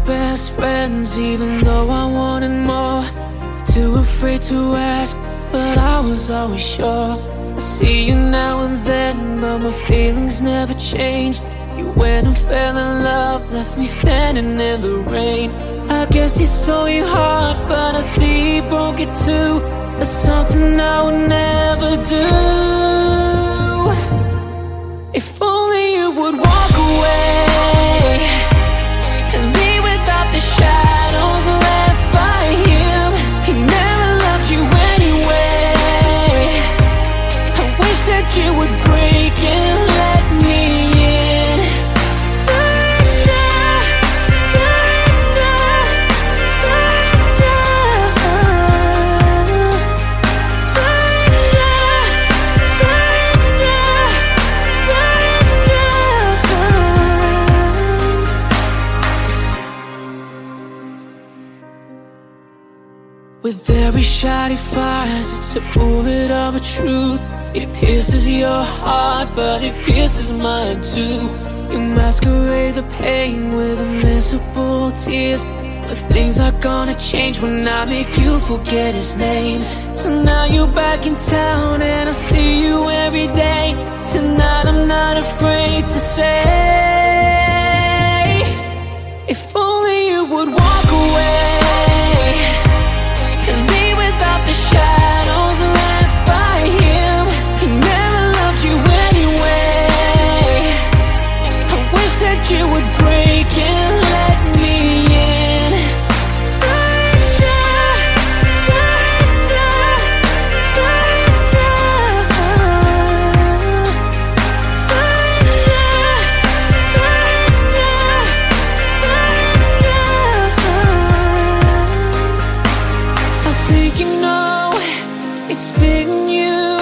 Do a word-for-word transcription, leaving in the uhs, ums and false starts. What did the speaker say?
best friends, even though I wanted more. Too afraid to ask, but I was always sure. I see you now and then, but my feelings never changed. You went and fell in love, left me standing in the rain. I guess he stole your heart, but I see he broke it too. That's something I would never do. If only you would walk away and leave without the shadows left by him. He never loved you anyway. I wish that you would break and let me in. Surrender, surrender, surrender, surrender, surrender. With every shot he fires, it's a bullet of a truth. It pierces your heart, but it pierces mine too. You masquerade the pain with invisible tears, but things are gonna change when I make you forget his name. So now you're back in town and I see you every day. Tonight I'm not afraid to say, if only you would walk away and leave without the shadows left by him. He never loved you anyway. I wish that you would break and let me in. Surrender, surrender, surrender, surrender, surrender, surrender. I think you know it's been you.